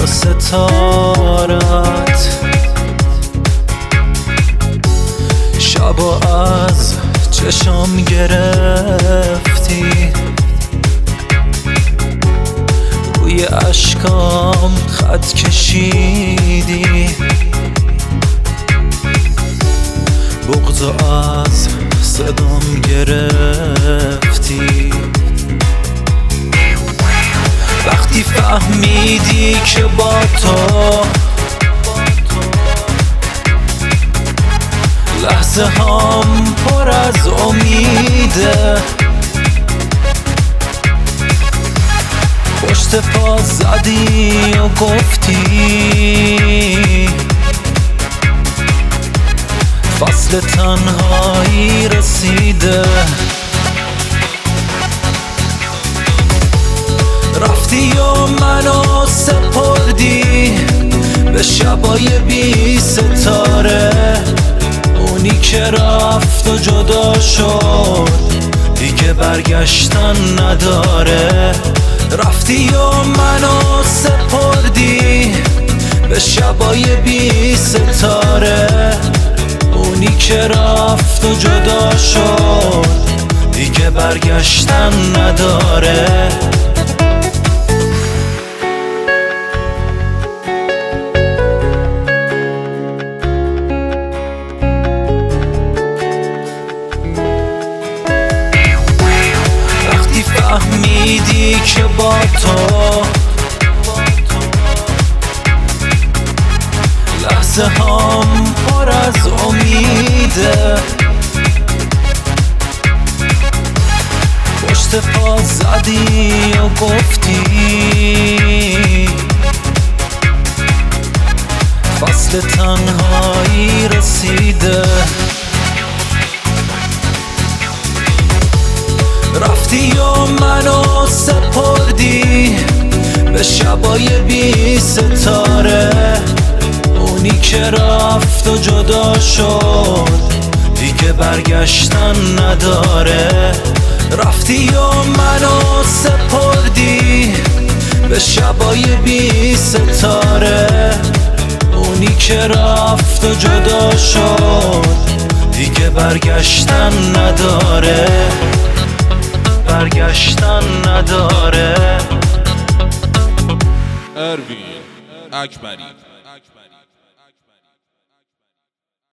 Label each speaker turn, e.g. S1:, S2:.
S1: با ستارت. شبا از چشم گرفتی، روی اشکام خط کشیدی. بغض از صدام گرفتی، وقتی فهمیدی که با تو لحظه هم پر از امیده. پشت پا زدی و گفتی فصل تنهایی رسیده. رفتی و منو سپردی به شبای بی ستاره. اونی که رفت و جدا شد دیگه برگشتن نداره. رفتی و منو سپردی به شبای بی ستاره. اونی که رفت و جدا شد دیگه برگشتن نداره. وقتی فهمیدی که با تو لحظه هم پر از امیده. پشت پا زدی و گفتی فصل تنهایی رسیده. رفتی و منو سپردی به شبای بی ستاره. اونی که رفت و جدا شد دیگه برگشتن نداره. رفتی و منو سپردی به شبای بی ستاره. اونی که رفت و جدا شد دیگه برگشتن نداره. برگشتن نداره.
S2: اروین اکبری